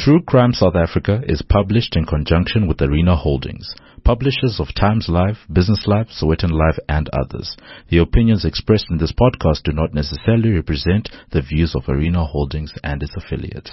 True Crime South Africa is published in conjunction with Arena Holdings, publishers of Times Live, Business Live, Sowetan Live, and others. The opinions expressed in this podcast do not necessarily represent the views of Arena Holdings and its affiliates.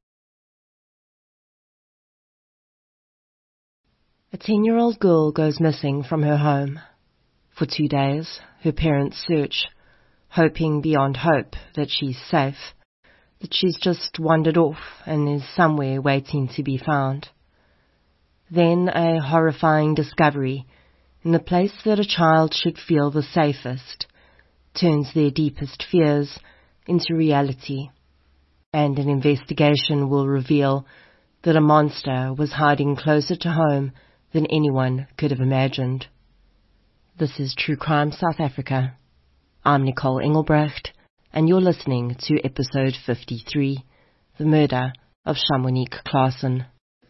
A 10-year-old girl goes missing from her home. For 2 days, her parents search, hoping beyond hope that she's safe, that she's just wandered off and is somewhere waiting to be found. Then a horrifying discovery, in the place that a child should feel the safest, turns their deepest fears into reality, and an investigation will reveal that a monster was hiding closer to home than anyone could have imagined. This is True Crime South Africa. I'm Nicole Engelbrecht, and you're listening to episode 53, The Murder of Shamonique Claassen.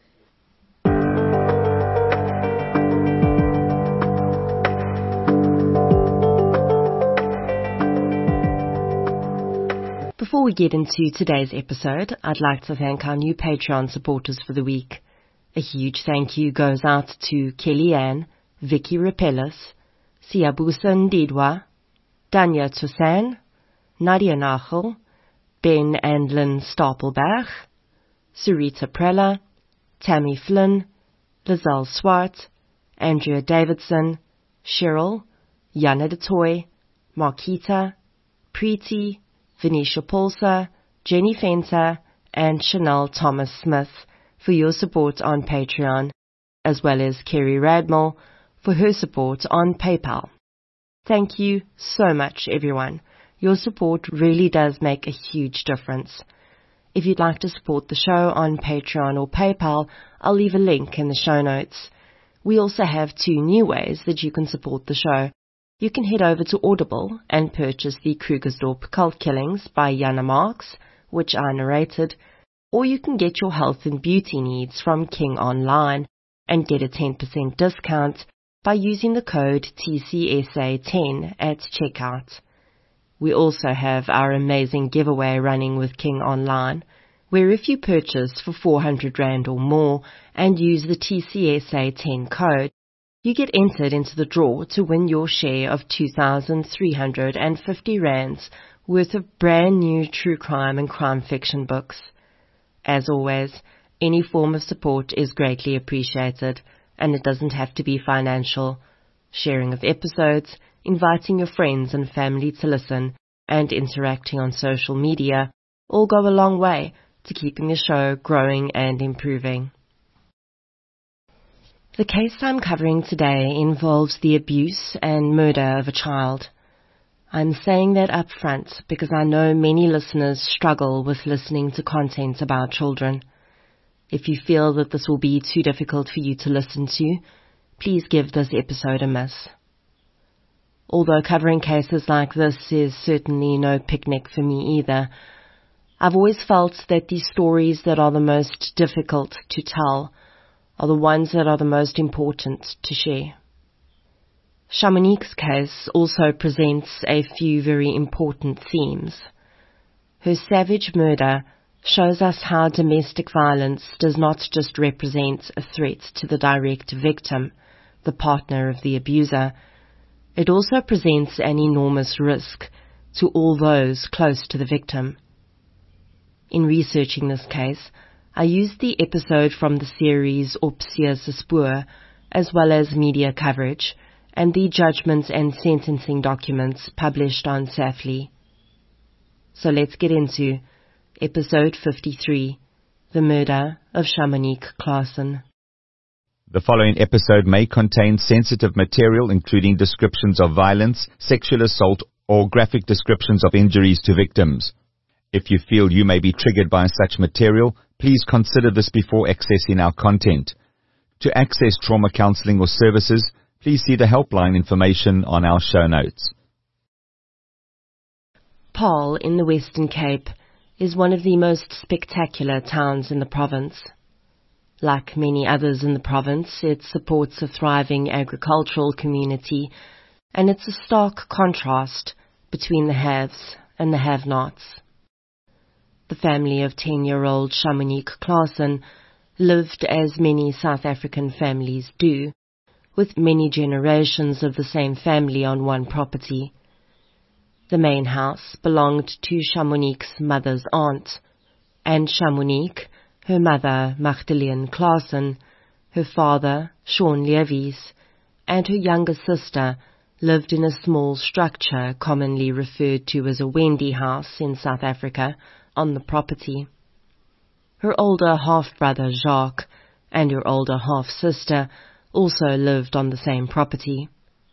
Before we get into today's episode, I'd like to thank our new Patreon supporters for the week. A huge thank you goes out to Kellyanne, Vicky Rapellis, Siabusa Ndidwa, Danya Toussaint, Nadia Nachel, Ben and Lynn Stapelberg, Sarita Prella, Tammy Flynn, Lizelle Swart, Andrea Davidson, Cheryl, Jana de Toy, Marquita, Preeti, Venetia Polsa, Jenny Fenter, and Chanel Thomas Smith for your support on Patreon, as well as Kerry Radmore for her support on PayPal. Thank you so much, everyone. Your support really does make a huge difference. If you'd like to support the show on Patreon or PayPal, I'll leave a link in the show notes. We also have 2 new ways that you can support the show. You can head over to Audible and purchase the Krugersdorp Cult Killings by Jana Marks, which I narrated, or you can get your health and beauty needs from King Online and get a 10% discount by using the code TCSA10 at checkout. We also have our amazing giveaway running with King Online, where if you purchase for 400 Rand or more and use the TCSA10 code, you get entered into the draw to win your share of 2,350 Rands worth of brand new true crime and crime fiction books. As always, any form of support is greatly appreciated, and it doesn't have to be financial. Sharing of episodes, inviting your friends and family to listen, and interacting on social media all go a long way to keeping the show growing and improving. The case I'm covering today involves the abuse and murder of a child. I'm saying that up front because I know many listeners struggle with listening to content about children. If you feel that this will be too difficult for you to listen to, please give this episode a miss. Although covering cases like this is certainly no picnic for me either, I've always felt that the stories that are the most difficult to tell are the ones that are the most important to share. Shamonique's case also presents a few very important themes. Her savage murder shows us how domestic violence does not just represent a threat to the direct victim, the partner of the abuser. It also presents an enormous risk to all those close to the victim. In researching this case, I used the episode from the series Opsie se Spoor, as well as media coverage, and the judgments and sentencing documents published on SAFLI. So let's get into episode 53, The Murder of Shamonique Claassen. The following episode may contain sensitive material including descriptions of violence, sexual assault, or graphic descriptions of injuries to victims. If you feel you may be triggered by such material, please consider this before accessing our content. To access trauma counseling or services, please see the helpline information on our show notes. Paarl in the Western Cape is one of the most spectacular towns in the province. Like many others in the province, it supports a thriving agricultural community, and it's a stark contrast between the haves and the have-nots. The family of 10-year-old Shamonique Claassen lived as many South African families do, with many generations of the same family on one property. The main house belonged to Shamonique's mother's aunt, and Shamonique, her mother Magdalene Claassen, her father Sean Levies, and her younger sister lived in a small structure commonly referred to as a Wendy house in South Africa on the property. Her older half-brother Jacques and her older half-sister also lived on the same property.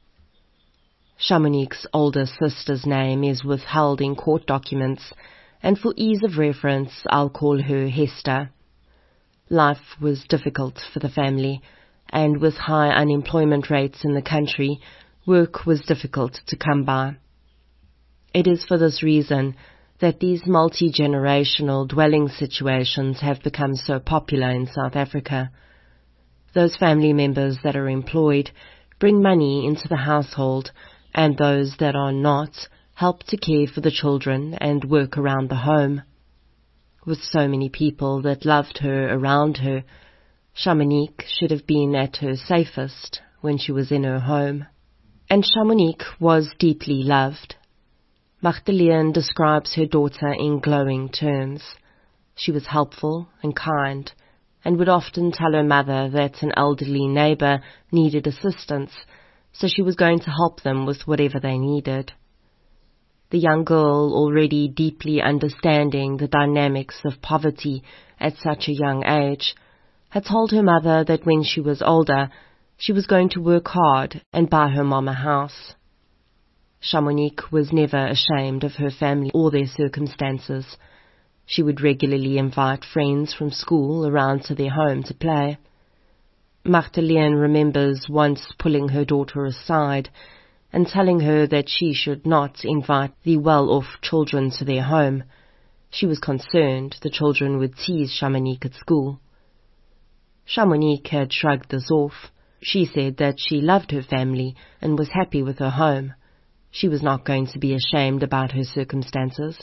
Shamonique's older sister's name is withheld in court documents, and for ease of reference I'll call her Hester. Life was difficult for the family, and with high unemployment rates in the country, work was difficult to come by. It is for this reason that these multi-generational dwelling situations have become so popular in South Africa. Those family members that are employed bring money into the household, and those that are not help to care for the children and work around the home. With so many people that loved her around her, Shamonique should have been at her safest when she was in her home. And Shamonique was deeply loved. Magdalene describes her daughter in glowing terms. She was helpful and kind, and would often tell her mother that an elderly neighbor needed assistance, so she was going to help them with whatever they needed. The young girl, already deeply understanding the dynamics of poverty at such a young age, had told her mother that when she was older, she was going to work hard and buy her mom a house. Shamonique was never ashamed of her family or their circumstances. She would regularly invite friends from school around to their home to play. Magdalene remembers once pulling her daughter aside and telling her that she should not invite the well-off children to their home. She was concerned the children would tease Shamonique at school. Shamonique had shrugged this off. She said that she loved her family and was happy with her home. She was not going to be ashamed about her circumstances.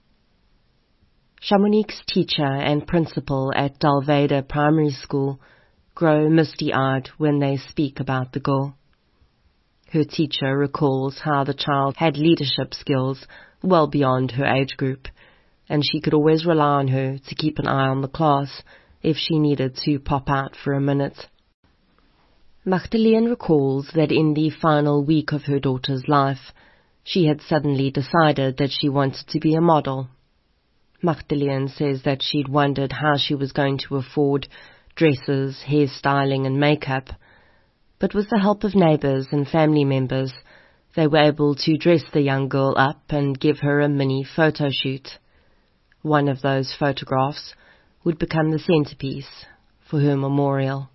Shamonique's teacher and principal at Dalveda Primary School grow misty-eyed when they speak about the girl. Her teacher recalls how the child had leadership skills well beyond her age group, and she could always rely on her to keep an eye on the class if she needed to pop out for a minute. Magdalene recalls that in the final week of her daughter's life, she had suddenly decided that she wanted to be a model. Magdalene says that she'd wondered how she was going to afford dresses, hairstyling and makeup, but with the help of neighbors and family members, they were able to dress the young girl up and give her a mini photo shoot. One of those photographs would become the centerpiece for her memorial.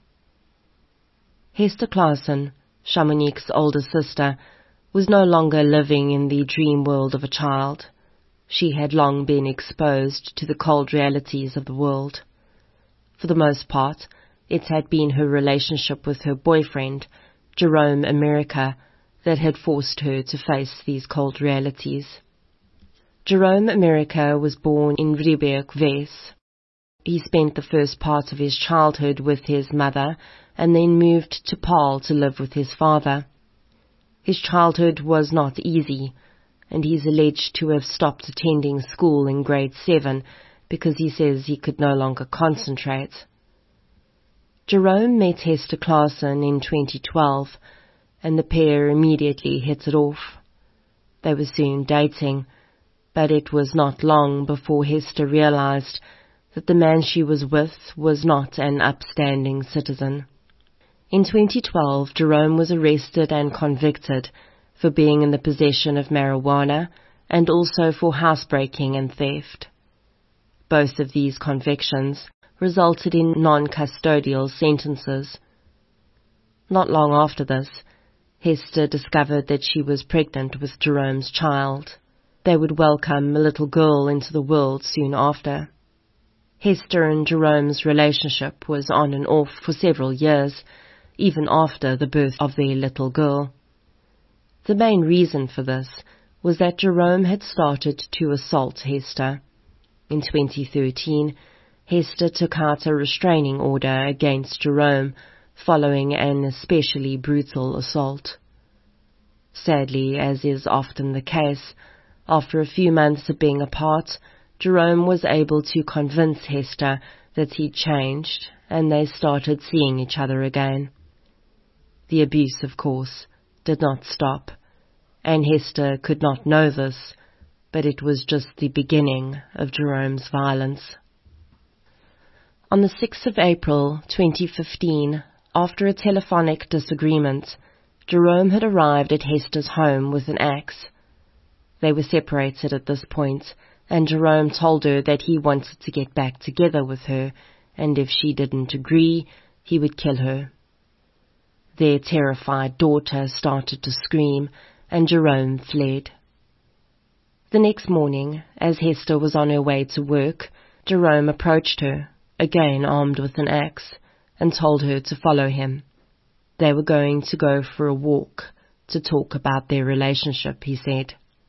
Hester Claassen, Shamonique's older sister, was no longer living in the dream world of a child. She had long been exposed to the cold realities of the world. For the most part, it had been her relationship with her boyfriend, Jerome America, that had forced her to face these cold realities. Jerome America was born in Vryburg-Wes. He spent the first part of his childhood with his mother and then moved to Paarl to live with his father. His childhood was not easy, and he is alleged to have stopped attending school in grade 7 because he says he could no longer concentrate. Jerome met Hester Claassen in 2012, and the pair immediately hit it off. They were soon dating, but it was not long before Hester realized that the man she was with was not an upstanding citizen. In 2012, Jerome was arrested and convicted for being in the possession of marijuana and also for housebreaking and theft. Both of these convictions resulted in non-custodial sentences. Not long after this, Hester discovered that she was pregnant with Jerome's child. They would welcome a little girl into the world soon after. Hester and Jerome's relationship was on and off for several years, even after the birth of their little girl. The main reason for this was that Jerome had started to assault Hester. In 2013, Hester took out a restraining order against Jerome following an especially brutal assault. Sadly, as is often the case, after a few months of being apart, Jerome was able to convince Hester that he'd changed, and they started seeing each other again. The abuse, of course, did not stop, and Hester could not know this, but it was just the beginning of Jerome's violence. On the 6th of April 2015, after a telephonic disagreement, Jerome had arrived at Hester's home with an axe. They were separated at this point, and Jerome told her that he wanted to get back together with her, and if she didn't agree, he would kill her. Their terrified daughter started to scream, and Jerome fled. The next morning, as Hester was on her way to work, Jerome approached her, again armed with an axe, and told her to follow him. They were going to go for a walk, to talk about their relationship, he said.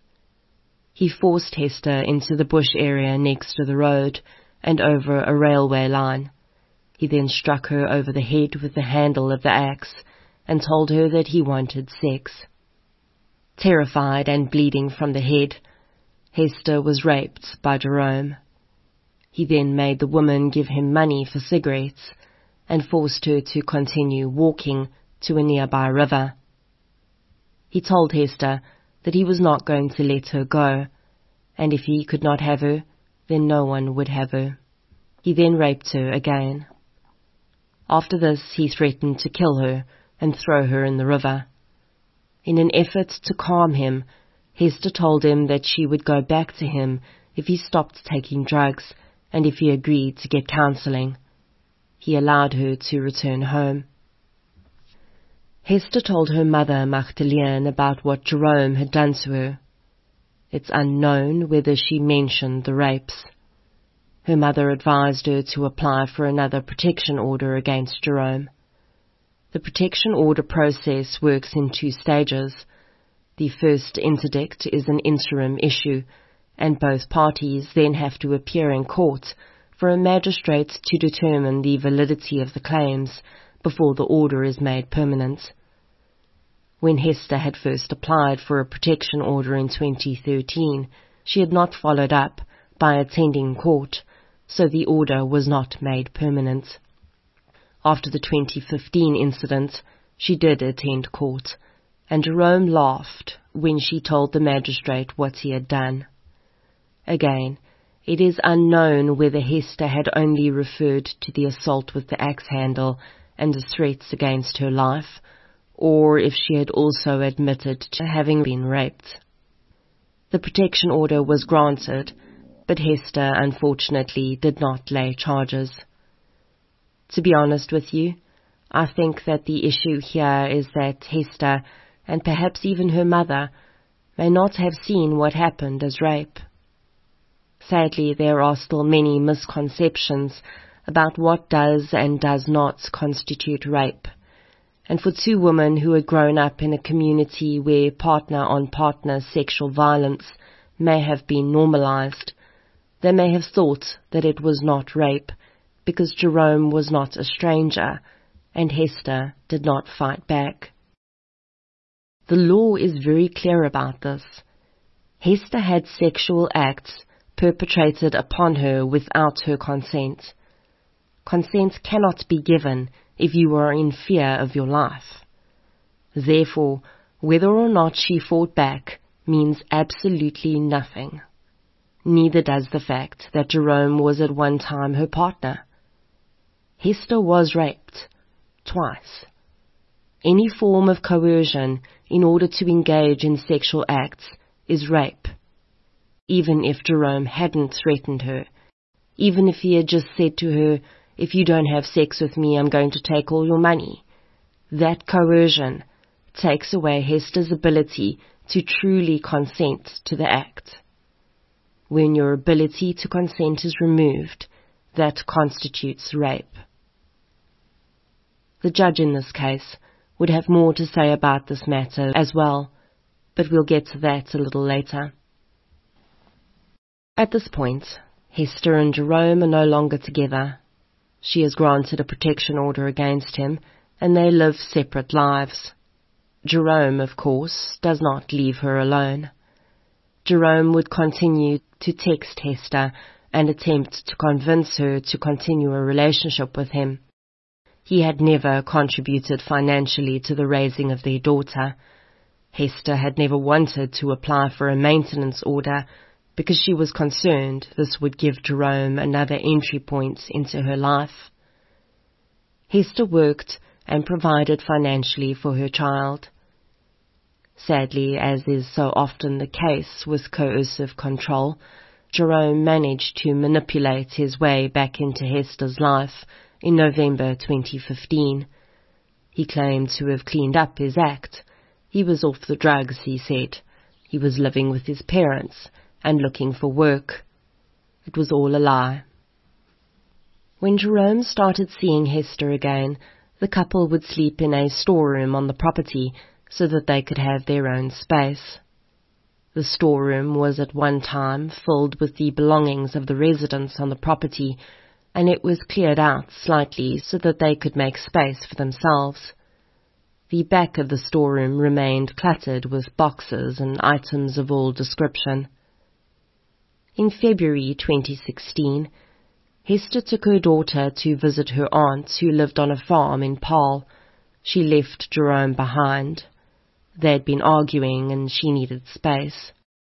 He forced Hester into the bush area next to the road and over a railway line. He then struck her over the head with the handle of the axe and told her that he wanted sex. Terrified and bleeding from the head, Hester was raped by Jerome. He then made the woman give him money for cigarettes and forced her to continue walking to a nearby river. He told Hester that he was not going to let her go, and if he could not have her, then no one would have her. He then raped her again. After this, he threatened to kill her and throw her in the river. In an effort to calm him, Hester told him that she would go back to him if he stopped taking drugs and if he agreed to get counseling. He allowed her to return home. Hester told her mother, Magdalene, about what Jerome had done to her. It's unknown whether she mentioned the rapes. Her mother advised her to apply for another protection order against Jerome. The protection order process works in 2 stages. The first interdict is an interim issue, and both parties then have to appear in court for a magistrate to determine the validity of the claims before the order is made permanent. When Hester had first applied for a protection order in 2013, she had not followed up by attending court, so the order was not made permanent. After the 2015 incident, she did attend court, and Jerome laughed when she told the magistrate what he had done. Again, it is unknown whether Hester had only referred to the assault with the axe handle and the threats against her life, or if she had also admitted to having been raped. The protection order was granted, but Hester unfortunately did not lay charges. To be honest with you, I think that the issue here is that Hester, and perhaps even her mother, may not have seen what happened as rape. Sadly, there are still many misconceptions about what does and does not constitute rape. And for 2 women who had grown up in a community where partner-on-partner sexual violence may have been normalized, they may have thought that it was not rape because Jerome was not a stranger and Hester did not fight back. The law is very clear about this. Hester had sexual acts perpetrated upon her without her consent. Consent cannot be given if you are in fear of your life. Therefore, whether or not she fought back means absolutely nothing. Neither does the fact that Jerome was at one time her partner. Hester was raped, twice. Any form of coercion in order to engage in sexual acts is rape. Even if Jerome hadn't threatened her, even if he had just said to her, "If you don't have sex with me, I'm going to take all your money," that coercion takes away Hester's ability to truly consent to the act. When your ability to consent is removed, that constitutes rape. The judge in this case would have more to say about this matter as well, but we'll get to that a little later. At this point, Hester and Jerome are no longer together. She has granted a protection order against him, and they live separate lives. Jerome, of course, does not leave her alone. Jerome would continue to text Hester and attempt to convince her to continue a relationship with him. He had never contributed financially to the raising of their daughter. Hester had never wanted to apply for a maintenance order because she was concerned this would give Jerome another entry point into her life. Hester worked and provided financially for her child. Sadly, as is so often the case with coercive control, Jerome managed to manipulate his way back into Hester's life in November 2015. He claimed to have cleaned up his act. He was off the drugs, he said. He was living with his parents and looking for work. It was all a lie. When Jerome started seeing Hester again, the couple would sleep in a storeroom on the property so that they could have their own space. The storeroom was at one time filled with the belongings of the residents on the property, and it was cleared out slightly so that they could make space for themselves. The back of the storeroom remained cluttered with boxes and items of all description. In February 2016, Hester took her daughter to visit her aunt who lived on a farm in Paarl. She left Jerome behind. They had been arguing and she needed space.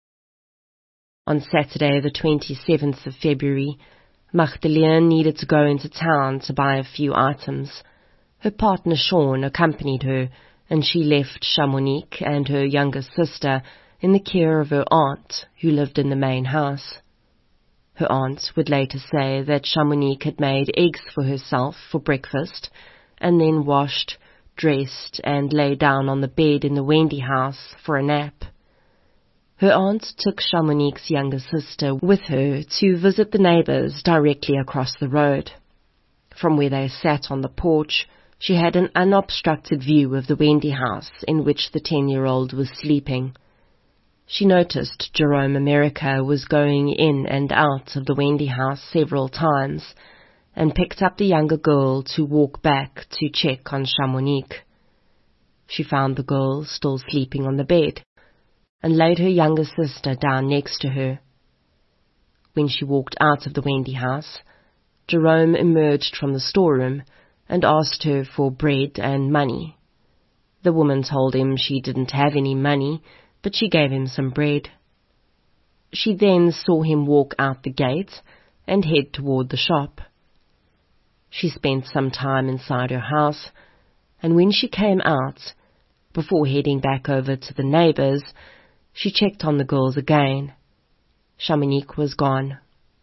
On Saturday the 27th of February, Magdalene needed to go into town to buy a few items. Her partner Sean accompanied her, and she left Chamonix and her younger sister in the care of her aunt, who lived in the main house. Her aunt would later say that Chamonix had made eggs for herself for breakfast, and then washed, dressed, and lay down on the bed in the Wendy house for a nap. Her aunt took Chamonix's younger sister with her to visit the neighbors directly across the road. From where they sat on the porch, she had an unobstructed view of the Wendy house in which the 10-year-old was sleeping. She noticed Jerome America was going in and out of the Wendy house several times, and picked up the younger girl to walk back to check on Chamonix. She found the girl still sleeping on the bed, and laid her younger sister down next to her. When she walked out of the Wendy house, Jerome emerged from the storeroom and asked her for bread and money. The woman told him she didn't have any money, but she gave him some bread. She then saw him walk out the gate and head toward the shop. She spent some time inside her house, and when she came out, before heading back over to the neighbors, she checked on the girls again. Chamonix was gone.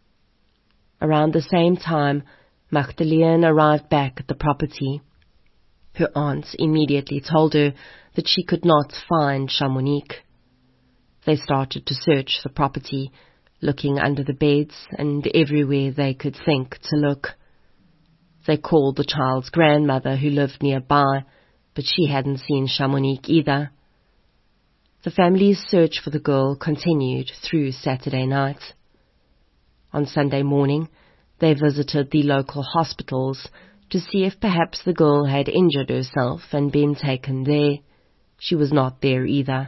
Around the same time, Magdalene arrived back at the property. Her aunt immediately told her that she could not find Chamonix. They started to search the property, looking under the beds and everywhere they could think to look. They called the child's grandmother who lived nearby, but she hadn't seen Chamonix either. The family's search for the girl continued through Saturday night. On Sunday morning, they visited the local hospitals to see if perhaps the girl had injured herself and been taken there. She was not there either.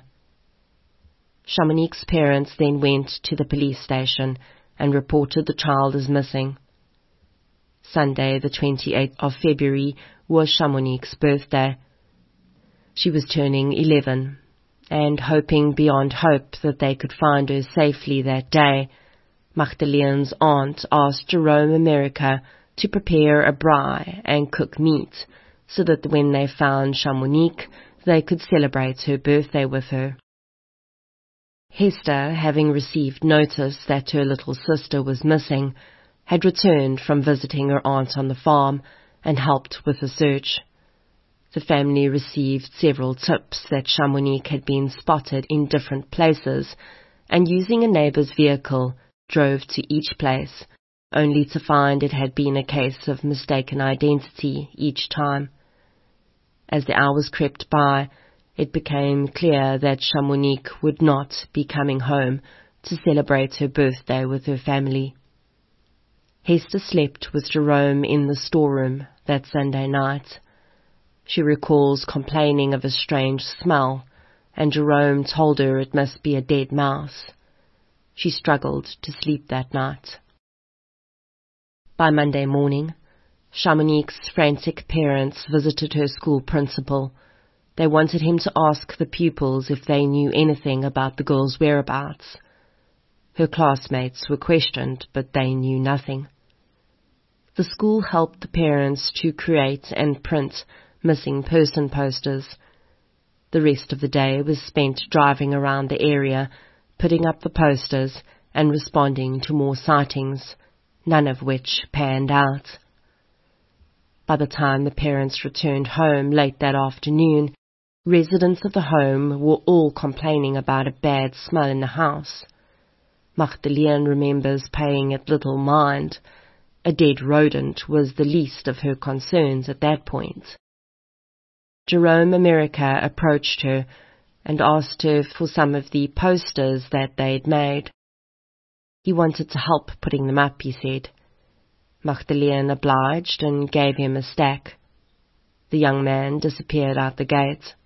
Chamonix's parents then went to the police station and reported the child as missing. Sunday, the 28th of February, was Chamonix's birthday. She was turning 11, and hoping beyond hope that they could find her safely that day, Magdalene's aunt asked Jerome America to prepare a braai and cook meat so that when they found Chamonix, they could celebrate her birthday with her. Hester, having received notice that her little sister was missing, had returned from visiting her aunt on the farm and helped with the search. The family received several tips that Chamonix had been spotted in different places, and using a neighbor's vehicle, drove to each place, only to find it had been a case of mistaken identity each time. As the hours crept by, it became clear that Chamonix would not be coming home to celebrate her birthday with her family. Hester slept with Jerome in the storeroom that Sunday night. She recalls complaining of a strange smell, and Jerome told her it must be a dead mouse. She struggled to sleep that night. By Monday morning, Chamonix's frantic parents visited her school principal. They wanted him to ask the pupils if they knew anything about the girl's whereabouts. Her classmates were questioned, but they knew nothing. The school helped the parents to create and print missing person posters. The rest of the day was spent driving around the area, putting up the posters and responding to more sightings, none of which panned out. By the time the parents returned home late that afternoon, residents of the home were all complaining about a bad smell in the house. Magdalene remembers paying it little mind. A dead rodent was the least of her concerns at that point. Jerome America approached her and asked her for some of the posters that they'd made. He wanted to help putting them up, he said. Magdalene obliged and gave him a stack. The young man disappeared out the gate.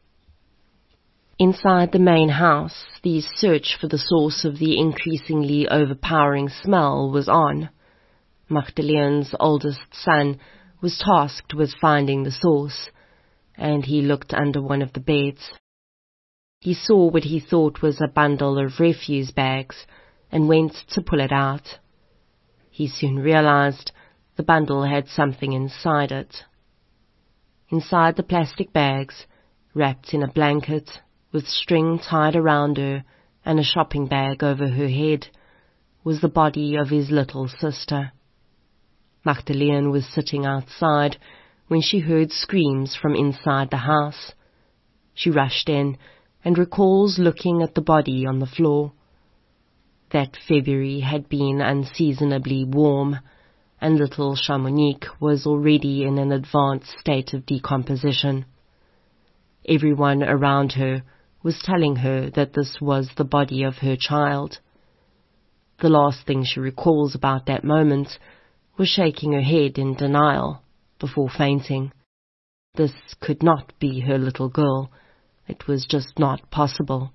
Inside the main house, the search for the source of the increasingly overpowering smell was on. Magdalene's oldest son was tasked with finding the source, and he looked under one of the beds. He saw what he thought was a bundle of refuse bags and went to pull it out. He soon realized the bundle had something inside it. Inside the plastic bags, wrapped in a blanket, with string tied around her and a shopping bag over her head, was the body of his little sister. Magdalene was sitting outside when she heard screams from inside the house. She rushed in and recalls looking at the body on the floor. That February had been unseasonably warm, and little Chamonix was already in an advanced state of decomposition. Everyone around her was telling her that this was the body of her child. The last thing she recalls about that moment was shaking her head in denial before fainting. This could not be her little girl. It was just not possible.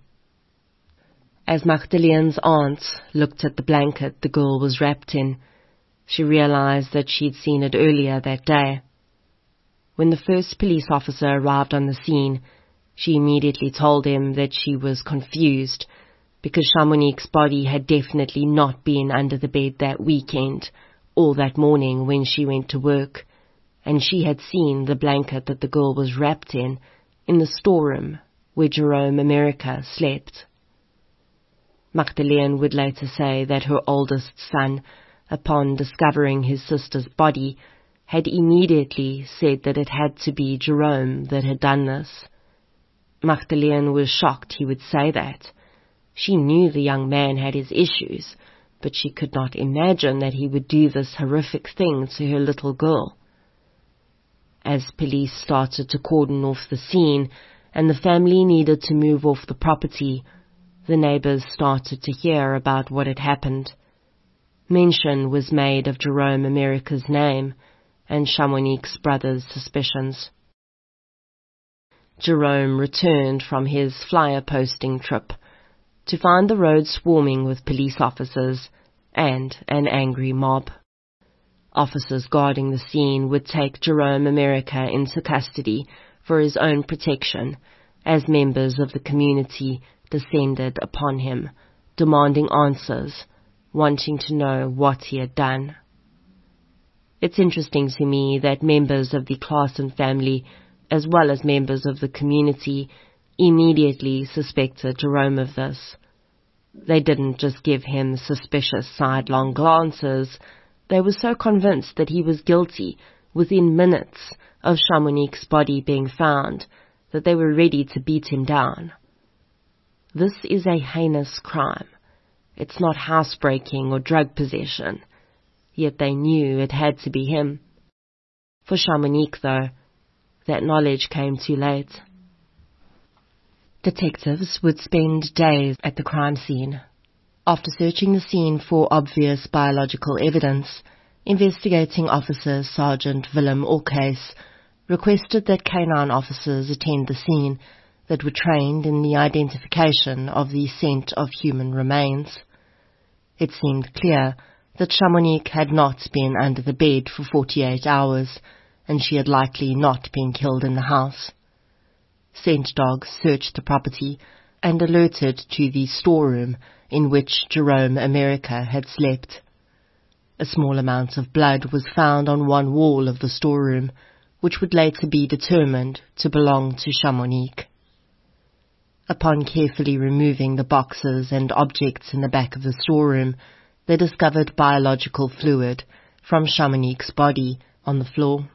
As Magdalene's aunt looked at the blanket the girl was wrapped in, she realized that she'd seen it earlier that day. When the first police officer arrived on the scene, she immediately told him that she was confused because Chamonix's body had definitely not been under the bed that weekend or that morning when she went to work, and she had seen the blanket that the girl was wrapped in the storeroom where Jerome America slept. Magdalene would later say that her oldest son, upon discovering his sister's body, had immediately said that it had to be Jerome that had done this. Magdalene was shocked he would say that. She knew the young man had his issues, but she could not imagine that he would do this horrific thing to her little girl. As police started to cordon off the scene and the family needed to move off the property, the neighbors started to hear about what had happened. Mention was made of Jerome America's name and Chamonix's brother's suspicions. Jerome returned from his flyer posting trip to find the road swarming with police officers and an angry mob. Officers guarding the scene would take Jerome America into custody for his own protection as members of the community descended upon him, demanding answers, wanting to know what he had done. It's interesting to me that members of the Claassen family, as well as members of the community, immediately suspected Jerome of this. They didn't just give him suspicious sidelong glances. They were so convinced that he was guilty within minutes of Chamonix's body being found that they were ready to beat him down. This is a heinous crime. It's not housebreaking or drug possession. Yet they knew it had to be him. For Chamonix, though, that knowledge came too late. Detectives would spend days at the crime scene. After searching the scene for obvious biological evidence, Investigating Officer Sergeant Willem Orcase requested that canine officers attend the scene that were trained in the identification of the scent of human remains. It seemed clear that Chamonix had not been under the bed for 48 hours, and she had likely not been killed in the house. Scent dogs searched the property and alerted to the storeroom in which Jerome America had slept. A small amount of blood was found on one wall of the storeroom, which would later be determined to belong to Chamonix. Upon carefully removing the boxes and objects in the back of the storeroom, they discovered biological fluid from Chamonix's body on the floor.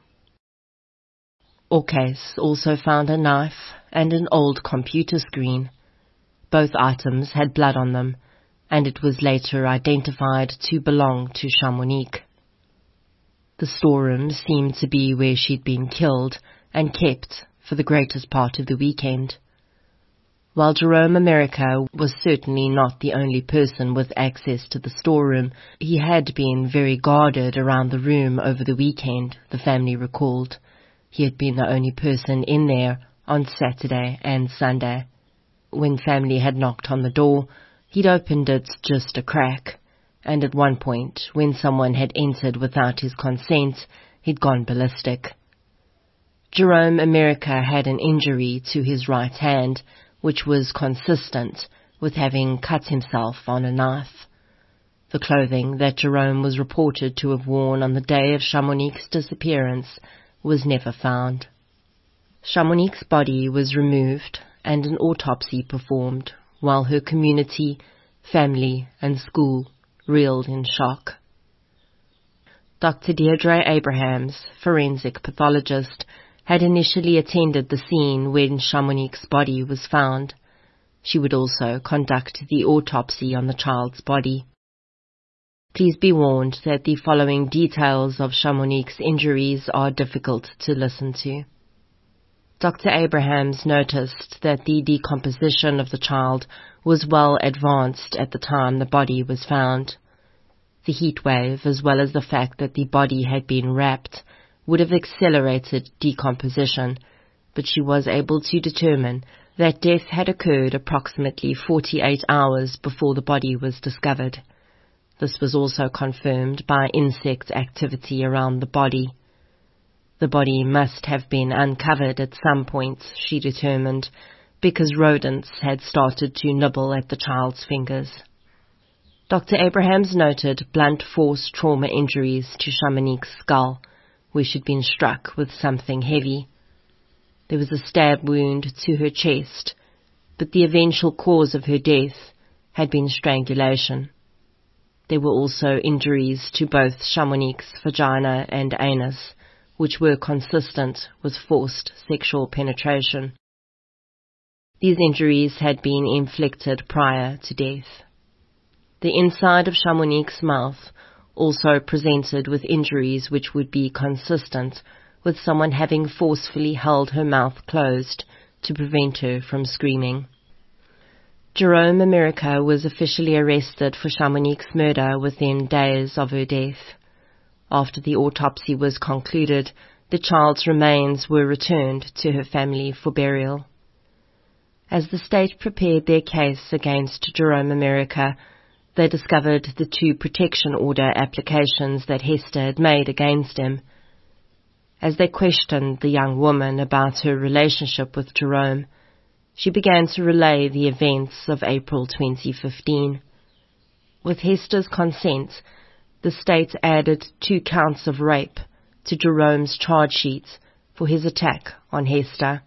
Orcase also found a knife and an old computer screen. Both items had blood on them, and it was later identified to belong to Chamonix. The storeroom seemed to be where she'd been killed and kept for the greatest part of the weekend. While Jerome America was certainly not the only person with access to the storeroom, he had been very guarded around the room over the weekend, the family recalled. He had been the only person in there on Saturday and Sunday. When family had knocked on the door, he'd opened it just a crack, and at one point, when someone had entered without his consent, he'd gone ballistic. Jerome America had an injury to his right hand, which was consistent with having cut himself on a knife. The clothing that Jerome was reported to have worn on the day of Chamonix's disappearance was never found. Chamonix's body was removed and an autopsy performed, while her community, family and school reeled in shock. Dr. Deirdre Abrahams, forensic pathologist, had initially attended the scene when Chamonix's body was found. She would also conduct the autopsy on the child's body. Please be warned that the following details of Chamonix's injuries are difficult to listen to. Dr. Abrahams noticed that the decomposition of the child was well advanced at the time the body was found. The heat wave, as well as the fact that the body had been wrapped, would have accelerated decomposition, but she was able to determine that death had occurred approximately 48 hours before the body was discovered. This was also confirmed by insect activity around the body. The body must have been uncovered at some point, she determined, because rodents had started to nibble at the child's fingers. Dr. Abrahams noted blunt force trauma injuries to Chamonix's skull, where she'd been struck with something heavy. There was a stab wound to her chest, but the eventual cause of her death had been strangulation. There were also injuries to both Chamonix's vagina and anus, which were consistent with forced sexual penetration. These injuries had been inflicted prior to death. The inside of Chamonix's mouth also presented with injuries which would be consistent with someone having forcefully held her mouth closed to prevent her from screaming. Jerome America was officially arrested for Chamonix's murder within days of her death. After the autopsy was concluded, the child's remains were returned to her family for burial. As the state prepared their case against Jerome America, they discovered the 2 protection order applications that Hester had made against him. As they questioned the young woman about her relationship with Jerome, she began to relay the events of April 2015. With Hester's consent, the state added 2 counts of rape to Jerome's charge sheet for his attack on Hester.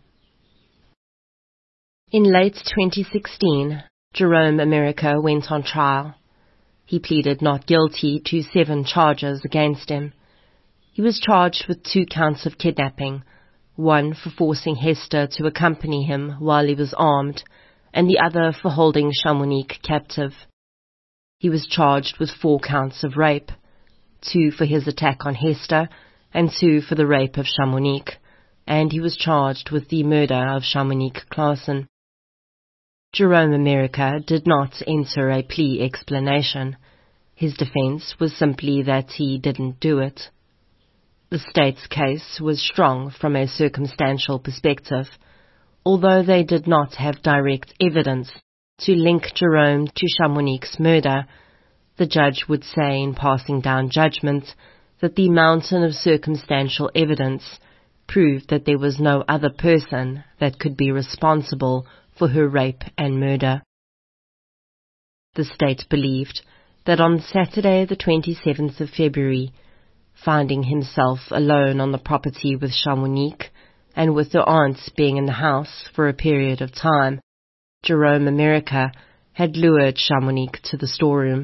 In late 2016, Jerome America went on trial. He pleaded not guilty to 7 charges against him. He was charged with 2 counts of kidnapping, one for forcing Hester to accompany him while he was armed, and the other for holding Chamonix captive. He was charged with 4 counts of rape, 2 for his attack on Hester, and 2 for the rape of Chamonix, and he was charged with the murder of Chamonix Claassen. Jerome America did not enter a plea explanation. His defense was simply that he didn't do it. The state's case was strong from a circumstantial perspective, although they did not have direct evidence to link Jerome to Chamonix's murder. The judge would say in passing down judgment that the mountain of circumstantial evidence proved that there was no other person that could be responsible for her rape and murder. The state believed that on Saturday the 27th of February, finding himself alone on the property with Chamonix, and with the aunts being in the house for a period of time, Jerome America had lured Chamonix to the storeroom.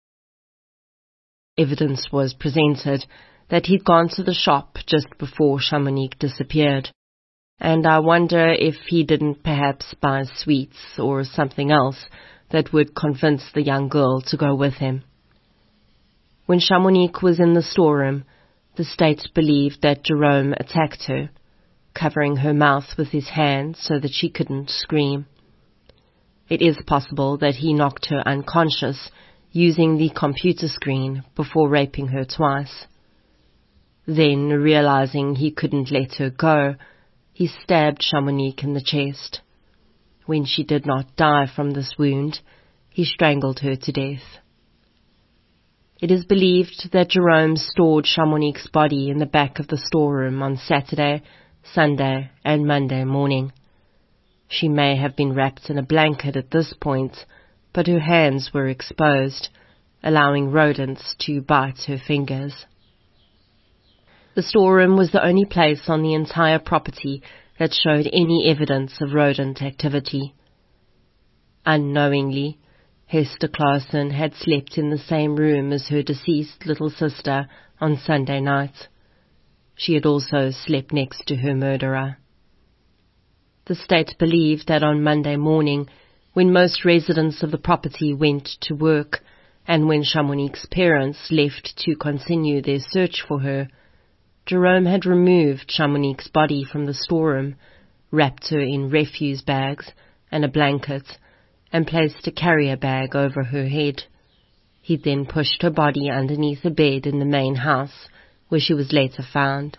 Evidence was presented that he'd gone to the shop just before Chamonix disappeared, and I wonder if he didn't perhaps buy sweets or something else that would convince the young girl to go with him. When Chamonix was in the storeroom, the state believed that Jerome attacked her, covering her mouth with his hand so that she couldn't scream. It is possible that he knocked her unconscious using the computer screen before raping her twice. Then, realizing he couldn't let her go, he stabbed Chamonix in the chest. When she did not die from this wound, he strangled her to death. It is believed that Jerome stored Chamonix's body in the back of the storeroom on Saturday, Sunday, and Monday morning. She may have been wrapped in a blanket at this point, but her hands were exposed, allowing rodents to bite her fingers. The storeroom was the only place on the entire property that showed any evidence of rodent activity. Unknowingly, Hester Claassen had slept in the same room as her deceased little sister on Sunday night. She had also slept next to her murderer. The state believed that on Monday morning, when most residents of the property went to work, and when Chamonix's parents left to continue their search for her, Jerome had removed Chamonix's body from the storeroom, wrapped her in refuse bags and a blanket, and placed a carrier bag over her head. He then pushed her body underneath a bed in the main house, where she was later found.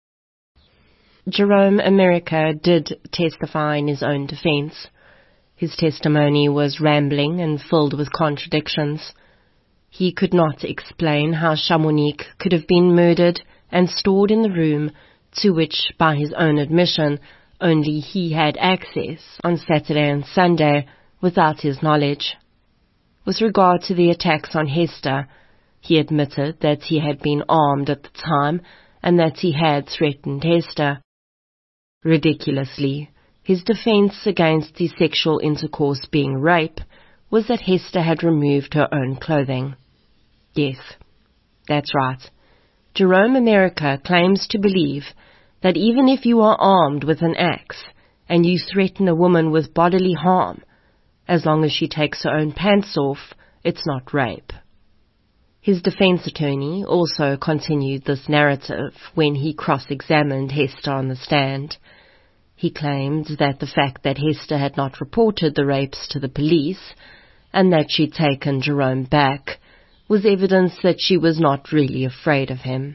Jerome America did testify in his own defense. His testimony was rambling and filled with contradictions. He could not explain how Chamonix could have been murdered and stored in the room to which, by his own admission, only he had access on Saturday and Sunday without his knowledge. With regard to the attacks on Hester, he admitted that he had been armed at the time and that he had threatened Hester. Ridiculously, his defense against the sexual intercourse being rape was that Hester had removed her own clothing. Yes, that's right. Jerome America claims to believe that even if you are armed with an axe and you threaten a woman with bodily harm, as long as she takes her own pants off, it's not rape. His defense attorney also continued this narrative when he cross-examined Hester on the stand. He claimed that the fact that Hester had not reported the rapes to the police and that she'd taken Jerome back was evidence that she was not really afraid of him.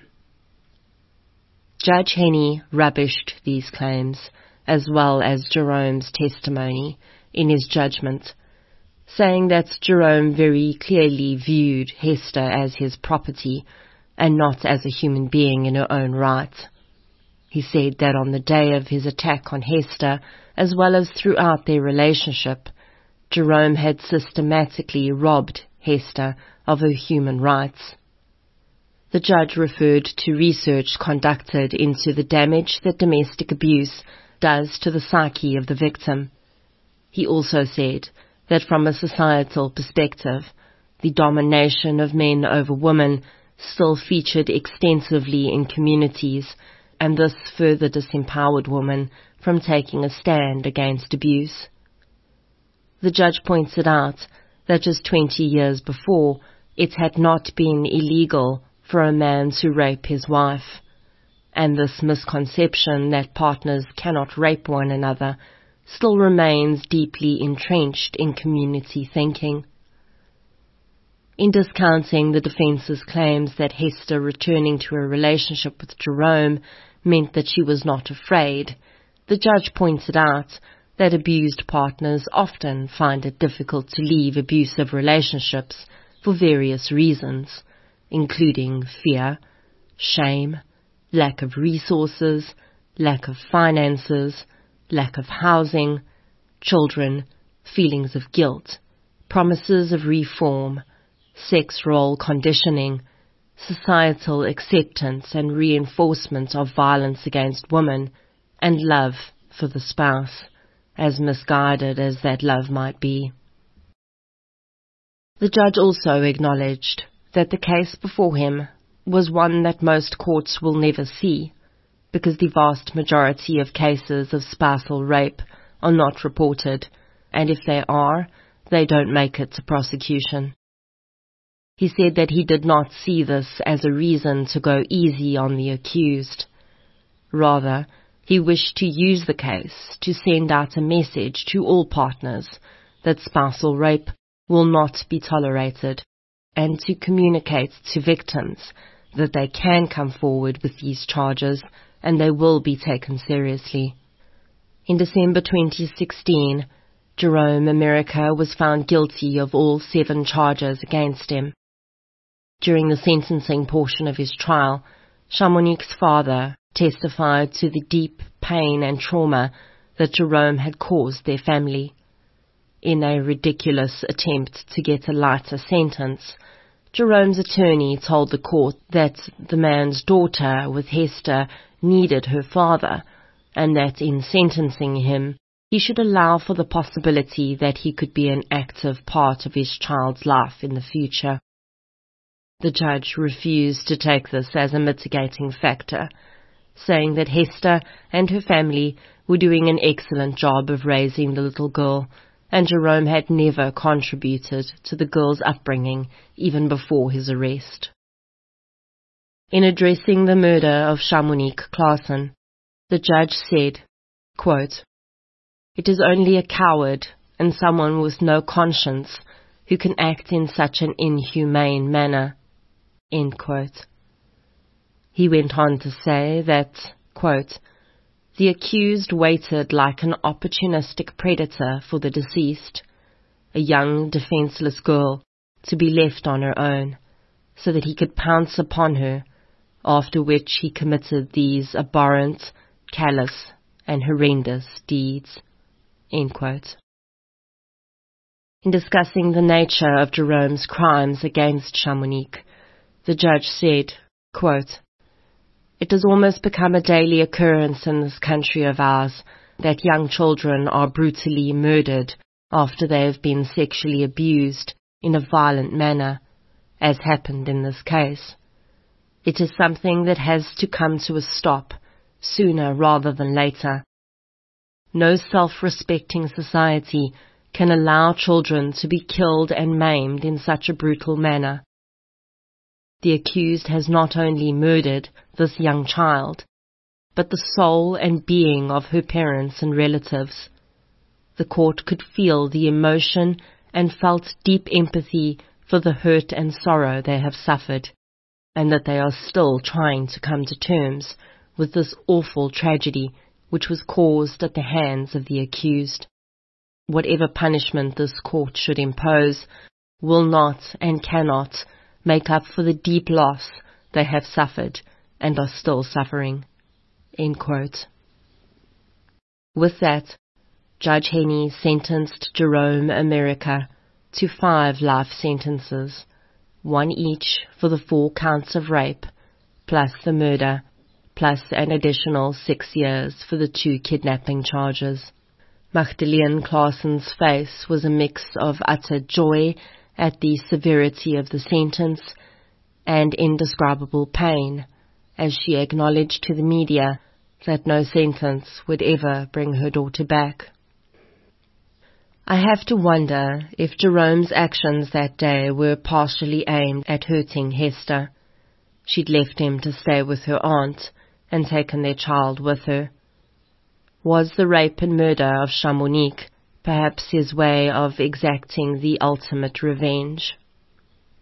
Judge Henney rubbished these claims, as well as Jerome's testimony, in his judgment, saying that Jerome very clearly viewed Hester as his property and not as a human being in her own right. He said that on the day of his attack on Hester, as well as throughout their relationship, Jerome had systematically robbed Hester of her human rights. The judge referred to research conducted into the damage that domestic abuse does to the psyche of the victim. He also said that from a societal perspective, the domination of men over women still featured extensively in communities, and this further disempowered women from taking a stand against abuse. The judge pointed out that just 20 years before, it had not been illegal for a man to rape his wife, and this misconception that partners cannot rape one another still remains deeply entrenched in community thinking. In discounting the defence's claims that Hester returning to a relationship with Jerome meant that she was not afraid, the judge pointed out that abused partners often find it difficult to leave abusive relationships for various reasons, including fear, shame, lack of resources, lack of finances, lack of housing, children, feelings of guilt, promises of reform, sex role conditioning, societal acceptance and reinforcement of violence against women, and love for the spouse, as misguided as that love might be. The judge also acknowledged that the case before him was one that most courts will never see, because the vast majority of cases of spousal rape are not reported, and if they are, they don't make it to prosecution. He said that he did not see this as a reason to go easy on the accused. Rather, he wished to use the case to send out a message to all partners that spousal rape will not be tolerated, and to communicate to victims that they can come forward with these charges and they will be taken seriously. In December 2016, Jerome America was found guilty of all 7 charges against him. During the sentencing portion of his trial, Chamonix's father testified to the deep pain and trauma that Jerome had caused their family. In a ridiculous attempt to get a lighter sentence, Jerome's attorney told the court that the man's daughter with Hester needed her father, and that in sentencing him, he should allow for the possibility that he could be an active part of his child's life in the future. The judge refused to take this as a mitigating factor, saying that Hester and her family were doing an excellent job of raising the little girl, and Jerome had never contributed to the girl's upbringing even before his arrest. In addressing the murder of Shamonique Claassen, the judge said, quote, "It is only a coward and someone with no conscience who can act in such an inhumane manner." End quote. He went on to say that, quote, "The accused waited like an opportunistic predator for the deceased, a young defenseless girl, to be left on her own, so that he could pounce upon her, after which he committed these abhorrent, callous, and horrendous deeds." End quote. In discussing the nature of Jerome's crimes against Shamonique, the judge said, quote, "It has almost become a daily occurrence in this country of ours that young children are brutally murdered after they have been sexually abused in a violent manner, as happened in this case. It is something that has to come to a stop, sooner rather than later. No self-respecting society can allow children to be killed and maimed in such a brutal manner. The accused has not only murdered this young child, but the soul and being of her parents and relatives. The court could feel the emotion and felt deep empathy for the hurt and sorrow they have suffered, and that they are still trying to come to terms with this awful tragedy which was caused at the hands of the accused. Whatever punishment this court should impose will not and cannot make up for the deep loss they have suffered and are still suffering." End quote. With that, Judge Henny sentenced Jerome America to 5 life sentences, 1 each for the 4 counts of rape, plus the murder, plus an additional 6 years for the 2 kidnapping charges. Magdalene Claassen's face was a mix of utter joy at the severity of the sentence and indescribable pain, as she acknowledged to the media that no sentence would ever bring her daughter back. "I have to wonder if Jerome's actions that day were partially aimed at hurting Hester. She'd left him to stay with her aunt and taken their child with her. Was the rape and murder of Shamonique perhaps his way of exacting the ultimate revenge?"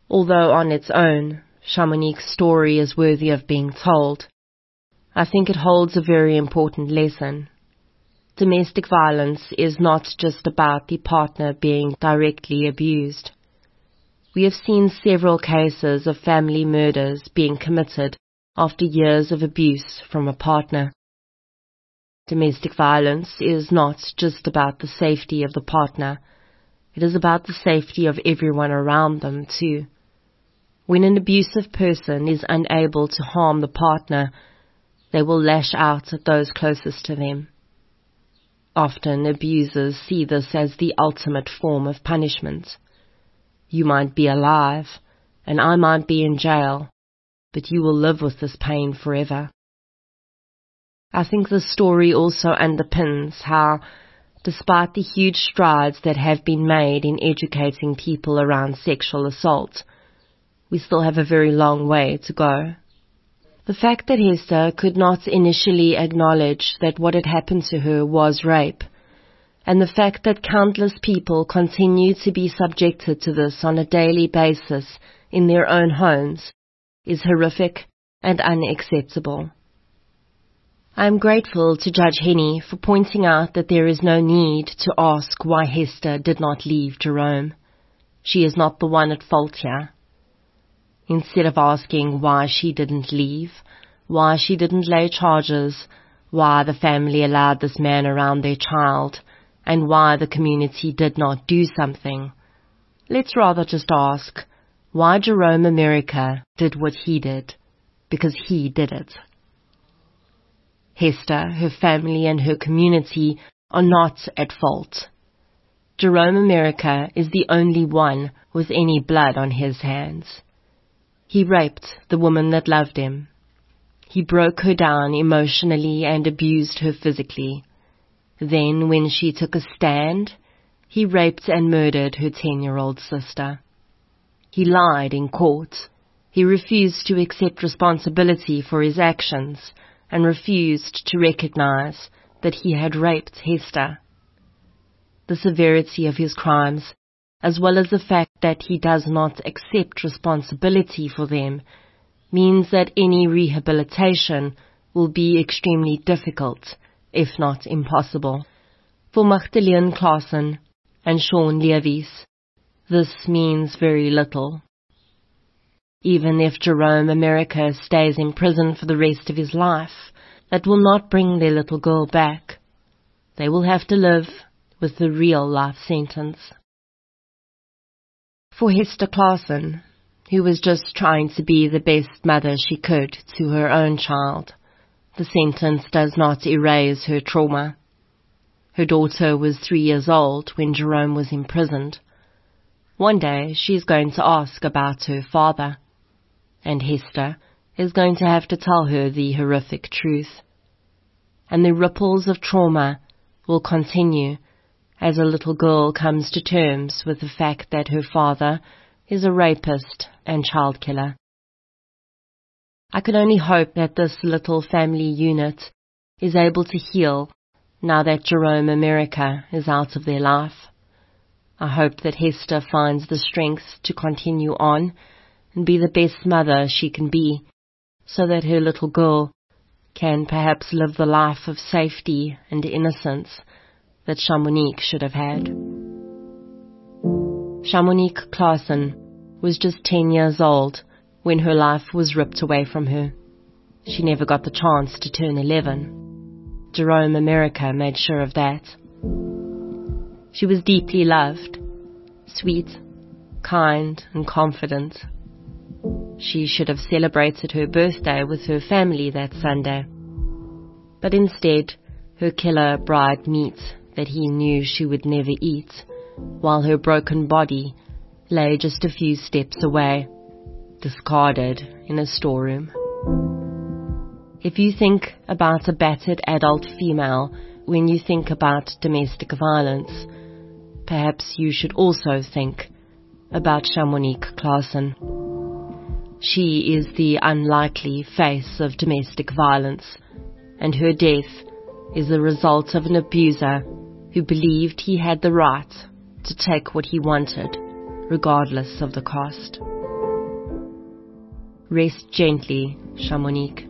Although on its own, Chamonix's story is worthy of being told, I think it holds a very important lesson. Domestic violence is not just about the partner being directly abused. We have seen several cases of family murders being committed after years of abuse from a partner. Domestic violence is not just about the safety of the partner, it is about the safety of everyone around them too. When an abusive person is unable to harm the partner, they will lash out at those closest to them. Often abusers see this as the ultimate form of punishment. You might be alive, and I might be in jail, but you will live with this pain forever. I think this story also underpins how, despite the huge strides that have been made in educating people around sexual assault, we still have a very long way to go. The fact that Hester could not initially acknowledge that what had happened to her was rape, and the fact that countless people continue to be subjected to this on a daily basis in their own homes, is horrific and unacceptable. I am grateful to Judge Henny for pointing out that there is no need to ask why Hester did not leave Jerome. She is not the one at fault here. Instead of asking why she didn't leave, why she didn't lay charges, why the family allowed this man around their child, and why the community did not do something, let's rather just ask why Jerome America did what he did, because he did it. Hester, her family, and her community are not at fault. Jerome America is the only one with any blood on his hands. He raped the woman that loved him. He broke her down emotionally and abused her physically. Then, when she took a stand, he raped and murdered her 10-year-old sister. He lied in court. He refused to accept responsibility for his actions and refused to recognize that he had raped Hester. The severity of his crimes, as well as the fact that he does not accept responsibility for them, means that any rehabilitation will be extremely difficult, if not impossible. For Magdalene Claassen and Sean Leavies, this means very little. Even if Jerome America stays in prison for the rest of his life, that will not bring their little girl back. They will have to live with the real life sentence. For Hester Claassen, who was just trying to be the best mother she could to her own child, the sentence does not erase her trauma. Her daughter was 3 years old when Jerome was imprisoned. One day she is going to ask about her father, and Hester is going to have to tell her the horrific truth. And the ripples of trauma will continue as a little girl comes to terms with the fact that her father is a rapist and child killer. I can only hope that this little family unit is able to heal now that Jerome America is out of their life. I hope that Hester finds the strength to continue on and be the best mother she can be, so that her little girl can perhaps live the life of safety and innocence that Chamonix should have had. Chamonix Claassen was just 10 years old when her life was ripped away from her. She never got the chance to turn 11. Jerome America made sure of that. She was deeply loved, sweet, kind, and confident. She should have celebrated her birthday with her family that Sunday. But instead, her killer bride meat that he knew she would never eat, while her broken body lay just a few steps away, discarded in a storeroom. If you think about a battered adult female when you think about domestic violence, perhaps you should also think about Chamonix Claassen. She is the unlikely face of domestic violence, and her death is the result of an abuser who believed he had the right to take what he wanted, regardless of the cost. Rest gently, Shamonique.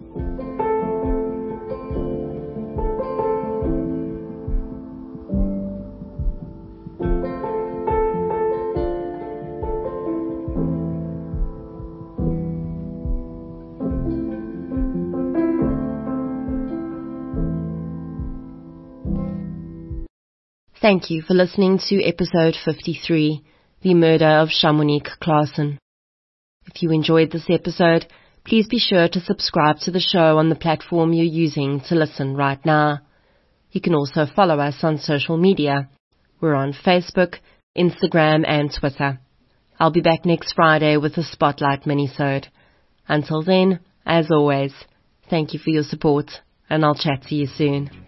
Thank you for listening to episode 53, The Murder of Shamonique Claassen. If you enjoyed this episode, please be sure to subscribe to the show on the platform you're using to listen right now. You can also follow us on social media. We're on Facebook, Instagram and Twitter. I'll be back next Friday with a Spotlight minisode. Until then, as always, thank you for your support, and I'll chat to you soon.